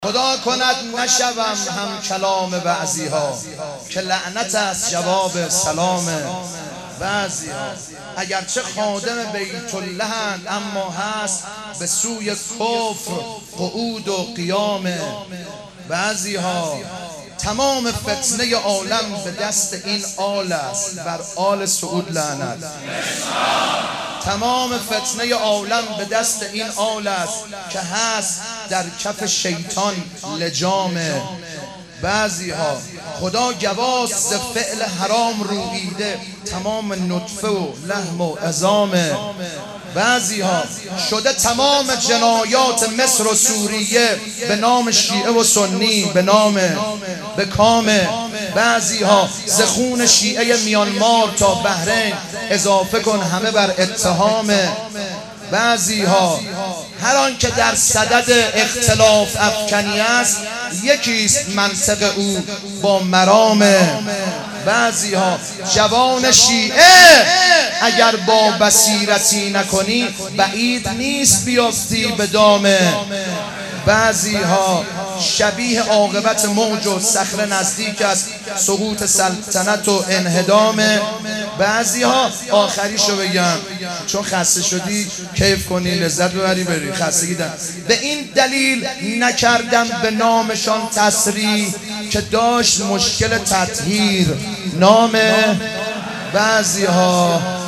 خدا کند نشوم هم کلام بعضی ها که لعنت است جواب سلام بعضی ها. اگرچه خادم بیت الله‌اند اما هست به سوی کفر قعود و قیام بعضی ها. تمام فتنه عالم به دست این آل است، بر آل سعود لعنت. تمام فتنه عالم به دست این آل است که هست در کف شیطان لجام بعضی ها. خدا گواست ز فعل حرام روییده تمام نطفه و لحم و عظام بعضی ها. شده تمام جنایات مصر و سوریه به نام شیعه و سنی به کام بعضی ها. ز خون شیعه میانمار تا بحرین اضافه کن همه بر اتهام بعضی ها. هر آن که در صدد اختلاف افکنی است یکیست منطق او با مرام بعضی ها. جوان شیعه اگر با بصیرتی نکنی بعید نیست بیافتی به دام بعضی ها. شبیه عاقبت موج و صخره نزدیک است سقوط سلطنت و انهدام بعضی ها. آخریشو بگم چون خسته شدی کیف کنی لذت ببری بری خستگی دن. به این دلیل نکردم به نامشان تصریح که داشت مشکل تطهیر نام بعضی ها.